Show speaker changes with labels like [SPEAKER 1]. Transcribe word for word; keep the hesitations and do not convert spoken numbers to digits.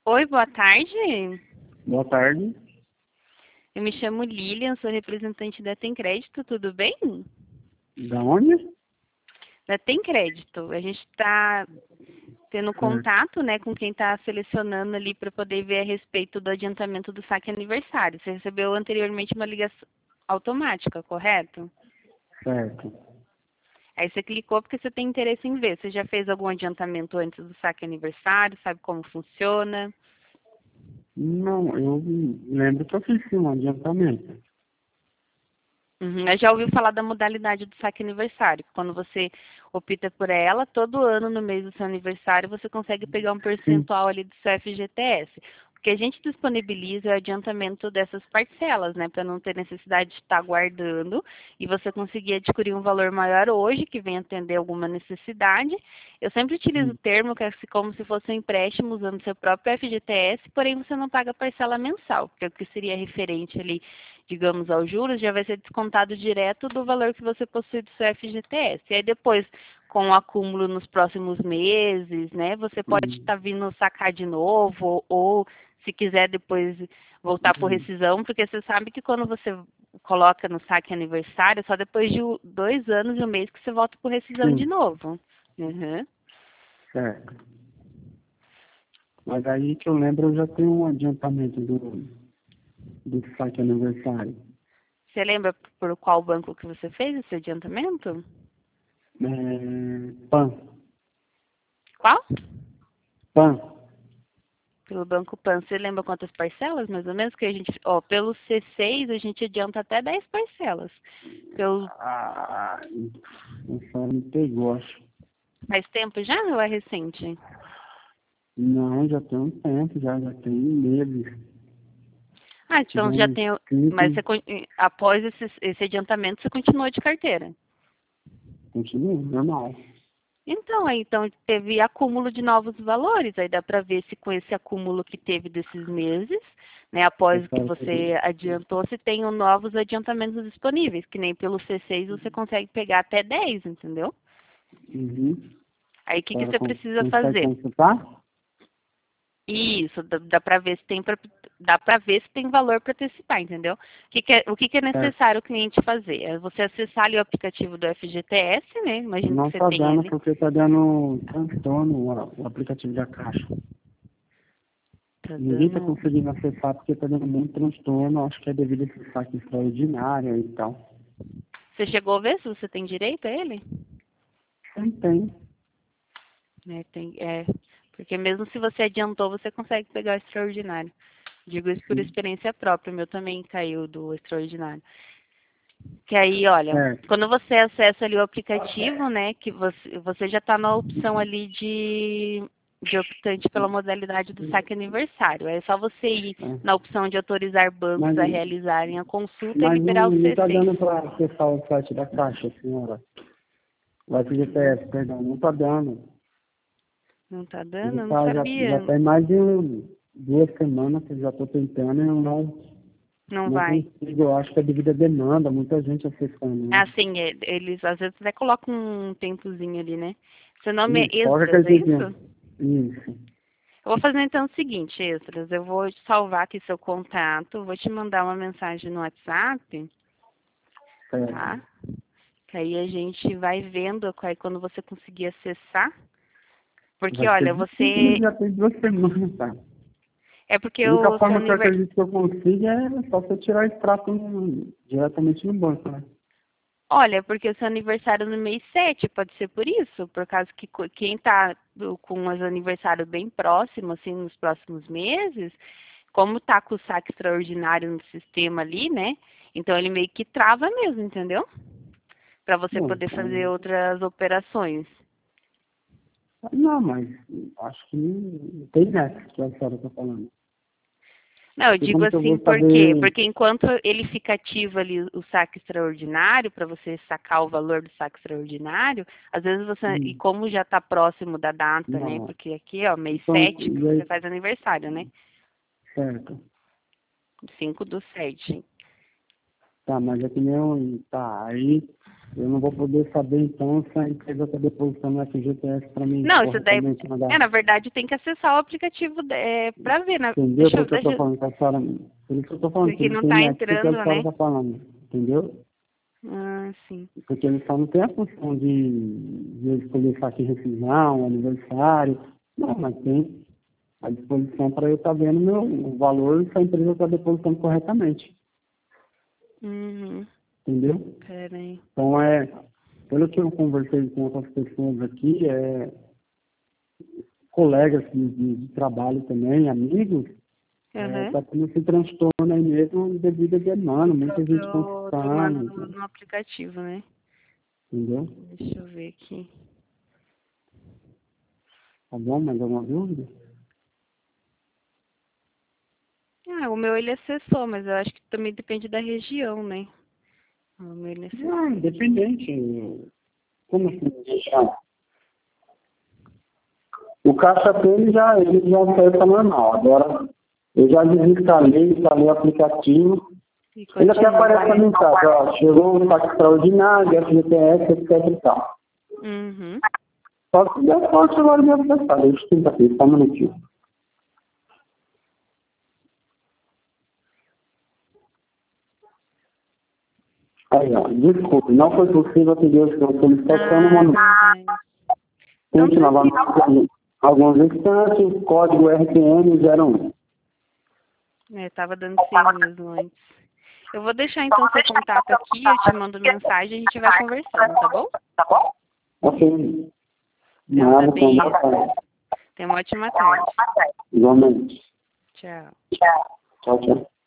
[SPEAKER 1] Oi, boa tarde.
[SPEAKER 2] Boa tarde.
[SPEAKER 1] Eu me chamo Lilian, sou representante da Tem Crédito, tudo bem?
[SPEAKER 2] Da onde?
[SPEAKER 1] Da Tem Crédito. A gente está tendo
[SPEAKER 2] Certo.
[SPEAKER 1] contato, né, com quem está selecionando ali para poder ver a respeito do adiantamento do saque aniversário. Você recebeu anteriormente uma ligação automática, correto?
[SPEAKER 2] Certo.
[SPEAKER 1] Aí você clicou porque você tem interesse em ver. Você já fez algum adiantamento antes do saque aniversário? Sabe como funciona?
[SPEAKER 2] Não, eu lembro que eu fiz sim um adiantamento.
[SPEAKER 1] Uhum. Eu já ouviu falar da modalidade do saque aniversário. Quando você opta por ela, todo ano no mês do seu aniversário você consegue pegar um
[SPEAKER 2] Sim.
[SPEAKER 1] percentual ali do seu F G T S. O que a gente disponibiliza é o adiantamento dessas parcelas, né? Para não ter necessidade de estar guardando e você conseguir adquirir um valor maior hoje, que venha atender alguma necessidade. Eu sempre utilizo o
[SPEAKER 2] Sim.
[SPEAKER 1] termo que é como se fosse um empréstimo usando seu próprio F G T S, porém você não paga parcela mensal, porque o que seria referente ali, digamos, aos juros, já vai ser descontado direto do valor que você possui do seu F G T S. E aí depois, com o acúmulo nos próximos meses, né, você pode
[SPEAKER 2] Sim.
[SPEAKER 1] estar vindo sacar de novo, ou se quiser depois voltar por
[SPEAKER 2] Sim.
[SPEAKER 1] rescisão, porque você sabe que quando você coloca no saque aniversário, só depois de dois anos e um mês que você volta por rescisão de
[SPEAKER 2] Sim.
[SPEAKER 1] novo. Uhum.
[SPEAKER 2] Certo. Mas aí que eu lembro, eu já tenho um adiantamento do, do saque aniversário.
[SPEAKER 1] Você lembra por qual banco que você fez esse adiantamento?
[SPEAKER 2] É, PAN.
[SPEAKER 1] Qual?
[SPEAKER 2] PAN.
[SPEAKER 1] Pelo Banco Pan, você lembra quantas parcelas, mais ou menos? Que a gente, ó, pelo C seis a gente adianta até dez parcelas. Pelo,
[SPEAKER 2] Ah, essa me pegou, acho.
[SPEAKER 1] faz tempo já ou é recente?
[SPEAKER 2] Não, já tem um tempo, já, já tem meses.
[SPEAKER 1] Ah, então já
[SPEAKER 2] Tivemos
[SPEAKER 1] tem. Mas
[SPEAKER 2] cinco,
[SPEAKER 1] você, con- após esse, esse adiantamento, você continua de carteira.
[SPEAKER 2] continua, normal.
[SPEAKER 1] Então, aí então teve acúmulo de novos valores. Aí dá para ver se com esse acúmulo que teve desses meses, né, após o que
[SPEAKER 2] Essa,
[SPEAKER 1] você adiantou, se tem um novos adiantamentos disponíveis, que nem pelo C seis você consegue pegar até dez, entendeu?
[SPEAKER 2] uhum.
[SPEAKER 1] Aí o que, que
[SPEAKER 2] Para
[SPEAKER 1] você
[SPEAKER 2] con-
[SPEAKER 1] precisa
[SPEAKER 2] consegue
[SPEAKER 1] fazer?
[SPEAKER 2] consultar?
[SPEAKER 1] Isso, dá, dá para ver se tem pra, dá para ver se tem valor para antecipar, entendeu? O que, que é, o que, que é
[SPEAKER 2] Certo.
[SPEAKER 1] necessário o cliente fazer? É você acessar ali o aplicativo do F G T S, né? Imagino que
[SPEAKER 2] Não
[SPEAKER 1] você
[SPEAKER 2] tá
[SPEAKER 1] tenha
[SPEAKER 2] dando
[SPEAKER 1] ali.
[SPEAKER 2] porque tá dando transtorno o, o aplicativo da Caixa.
[SPEAKER 1] Tá
[SPEAKER 2] Ninguém tá
[SPEAKER 1] dando.
[SPEAKER 2] conseguindo acessar porque tá dando muito transtorno. Acho que é devido a esse saque extraordinário e tal.
[SPEAKER 1] Você chegou a ver se você tem direito a ele?
[SPEAKER 2] Não tem.
[SPEAKER 1] Né, tem, é, porque mesmo se você adiantou, você consegue pegar o extraordinário. Digo isso por
[SPEAKER 2] Sim.
[SPEAKER 1] experiência própria, o meu também caiu do extraordinário. Que aí, olha,
[SPEAKER 2] Certo.
[SPEAKER 1] quando você acessa ali o aplicativo, né, que você, você já está na opção ali de, de optante pela modalidade do saque aniversário. É só você ir
[SPEAKER 2] É.
[SPEAKER 1] na opção de autorizar bancos
[SPEAKER 2] Mas,
[SPEAKER 1] a realizarem a consulta e
[SPEAKER 2] mas não,
[SPEAKER 1] liberar o
[SPEAKER 2] não tá
[SPEAKER 1] C seis.
[SPEAKER 2] dando para acessar o site da Caixa, senhora. O F G T S, perdão, não tá dando.
[SPEAKER 1] Não tá dando?
[SPEAKER 2] Já,
[SPEAKER 1] Eu não
[SPEAKER 2] tá, já, já
[SPEAKER 1] sabia.
[SPEAKER 2] tem mais de um, duas semanas que eu já tô tentando e eu não,
[SPEAKER 1] Não
[SPEAKER 2] não
[SPEAKER 1] vai.
[SPEAKER 2] consigo. Eu acho que é devido à demanda, muita gente acessando, né?
[SPEAKER 1] Assim, é, eles às vezes até colocam um tempozinho ali, né? Seu nome é
[SPEAKER 2] Isso, coloca
[SPEAKER 1] Esdras,
[SPEAKER 2] aquele
[SPEAKER 1] é isso?
[SPEAKER 2] tempinho. Isso.
[SPEAKER 1] Eu vou fazer então o seguinte, Esdras, eu vou salvar aqui seu contato, vou te mandar uma mensagem no WhatsApp,
[SPEAKER 2] Certo.
[SPEAKER 1] tá? Que aí a gente vai vendo aí quando você conseguir acessar. Porque,
[SPEAKER 2] Vai ser
[SPEAKER 1] olha,
[SPEAKER 2] difícil, mas
[SPEAKER 1] você.
[SPEAKER 2] já tem duas semanas, tá?
[SPEAKER 1] É porque
[SPEAKER 2] A única
[SPEAKER 1] o seu
[SPEAKER 2] forma que eu
[SPEAKER 1] aniversário.
[SPEAKER 2] acredito que eu consiga é só você tirar o extrato no- diretamente no banco, né?
[SPEAKER 1] Olha, porque o seu aniversário no mês sete, pode ser por isso, por causa que co- quem tá do- com os aniversários bem próximos, assim, nos próximos meses, como tá com o saque extraordinário no sistema ali, né? Então ele meio que trava mesmo, entendeu? Para você
[SPEAKER 2] Não,
[SPEAKER 1] poder fazer
[SPEAKER 2] então,
[SPEAKER 1] outras operações.
[SPEAKER 2] não, mas acho que não tem nessa que a senhora está falando.
[SPEAKER 1] Não, eu
[SPEAKER 2] E
[SPEAKER 1] digo
[SPEAKER 2] como que eu
[SPEAKER 1] assim,
[SPEAKER 2] vou
[SPEAKER 1] por quê?
[SPEAKER 2] saber?
[SPEAKER 1] Porque enquanto ele fica ativo ali o saque extraordinário, para você sacar o valor do saque extraordinário, às vezes você, e
[SPEAKER 2] Hum,
[SPEAKER 1] como já está próximo da data, né?
[SPEAKER 2] não.
[SPEAKER 1] Porque aqui, ó, mês
[SPEAKER 2] Então,
[SPEAKER 1] sete que
[SPEAKER 2] e
[SPEAKER 1] você
[SPEAKER 2] aí,
[SPEAKER 1] faz aniversário, né?
[SPEAKER 2] certo.
[SPEAKER 1] Cinco do sete.
[SPEAKER 2] Tá, mas é que nem eu, tá, aí Eu não vou poder saber, então, se a empresa está depositando F G T S para mim.
[SPEAKER 1] Não, isso daí...
[SPEAKER 2] Mandar.
[SPEAKER 1] É, na verdade, tem que acessar o aplicativo é, para ver, né?
[SPEAKER 2] Entendeu?
[SPEAKER 1] Deixa,
[SPEAKER 2] Porque eu
[SPEAKER 1] deixa...
[SPEAKER 2] estou falando com a senhora. Por isso que eu estou falando.
[SPEAKER 1] Porque não
[SPEAKER 2] tem
[SPEAKER 1] está
[SPEAKER 2] net, porque
[SPEAKER 1] entrando,
[SPEAKER 2] a senhora
[SPEAKER 1] né?
[SPEAKER 2] está falando. Entendeu?
[SPEAKER 1] Ah, sim.
[SPEAKER 2] Porque eles só não têm a função de, de escolher saque de rescisão, aniversário. Não, mas tem à disposição para eu estar vendo meu, o valor se a empresa está depositando corretamente.
[SPEAKER 1] Uhum.
[SPEAKER 2] Entendeu?
[SPEAKER 1] Peraí.
[SPEAKER 2] Então, é, pelo que eu conversei com outras pessoas aqui, é, colegas de, de, de trabalho também, amigos,
[SPEAKER 1] Uhum.
[SPEAKER 2] está é, tendo esse transtorno aí mesmo devido à demanda, muita gente
[SPEAKER 1] Do,
[SPEAKER 2] consultando.
[SPEAKER 1] do, no aplicativo, né?
[SPEAKER 2] Entendeu?
[SPEAKER 1] Deixa eu ver aqui.
[SPEAKER 2] Tá bom? Mais alguma dúvida?
[SPEAKER 1] Ah, o meu ele acessou, mas eu acho que também depende da região, né? O meu ele acessou.
[SPEAKER 2] Não, independente. Como assim? Já? O caixa dele já, ele já acessa normal. Agora, eu já desinstalei, instalei o aplicativo. Ele até aparece a mensagem, ó, chegou um saque extraordinário, F G T S, etc e tal.
[SPEAKER 1] Uhum.
[SPEAKER 2] Só que der sorte agora de acessar. Deixa eu tentar aqui, só um minutinho. Aí, ó, desculpe, não foi possível atender a sua solicitação no momento. Tente novamente alguns instantes, código R T M zero um.
[SPEAKER 1] É, tava dando cerro mesmo antes. Eu vou deixar então seu contato aqui, eu te mando mensagem e a gente vai conversando, tá bom?
[SPEAKER 2] Tá bom? Ok.
[SPEAKER 1] Então,
[SPEAKER 2] Nada,
[SPEAKER 1] tá bem.
[SPEAKER 2] então,
[SPEAKER 1] Tenha uma ótima tarde.
[SPEAKER 2] igualmente.
[SPEAKER 1] Tchau.
[SPEAKER 2] Tchau, tchau.